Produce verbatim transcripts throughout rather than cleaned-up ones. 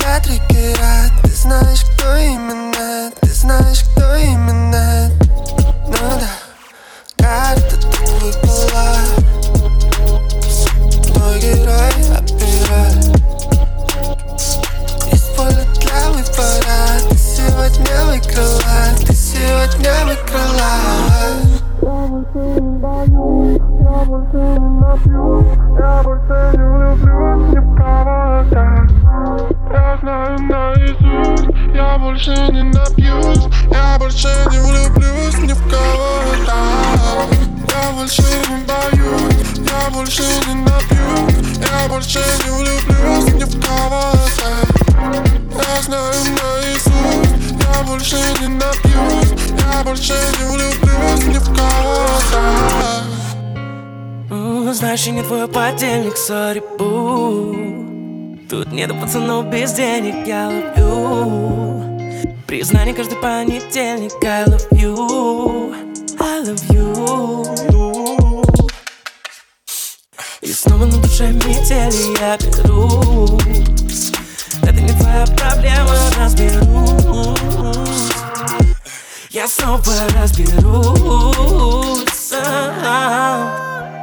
для триггера. Ты знаешь, кто именно, ты знаешь, кто именно. Ну да, карта тут выпала. Твой герой опера. Есть поле для выбора. Ты сегодня выиграла, ты сегодня выиграла. Я больше не боюсь, я больше не напьюсь, я больше не влюблюсь ни в кого так. Я знаю наизусть, я больше не напьюсь, я больше не влюблюсь ни в кого так. Я больше не боюсь, я больше не напьюсь, я больше не влюблюсь ни в кого так. Я знаю наизусть, я больше не напьюсь, я больше не влюблюсь ни в кого так. Знаешь, я не твой подельник, сори, бу. Тут нету пацанов без денег, я ловлю признание каждый понедельник. I love you, I love you. И снова на душе метели, я берусь. Это не твоя проблема, разберусь. Я снова разберусь сам.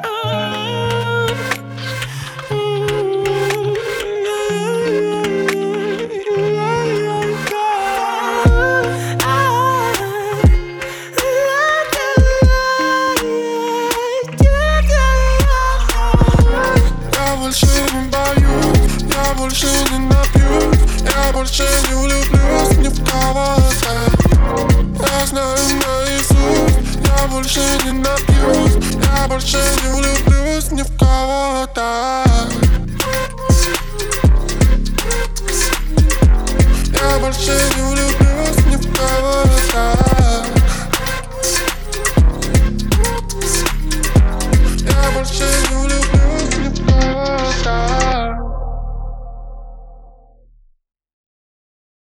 Я больше не боюсь, я больше не напьюсь, я больше не влюблюсь ни в кого так. Я знаю наизусть, я больше не напьюсь, я больше не влюблюсь ни в кого так.